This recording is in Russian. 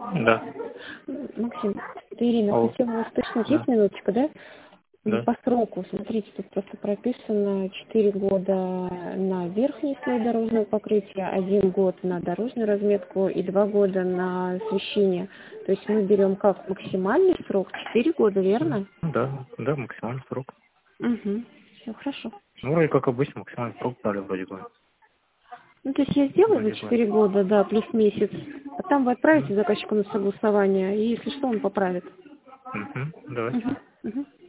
Да. Максим, это Ирина. Алло. Хотела вас уточнить. Да. Есть минуточка, да? Да. По сроку, смотрите, тут просто прописано 4 года на верхний слой дорожного покрытия, 1 год на дорожную разметку и 2 года на освещение. То есть мы берем как максимальный срок 4 года, верно? Да, да, максимальный срок. Угу. Все хорошо. Ну, вроде как обычно, максимальный срок дали вроде бы. Ну, то есть я сделаю за Вроде бы. 4 года, да, плюс месяц, а там вы отправите Мгм. заказчику на согласование, и если что, он поправит. Давайте. Угу.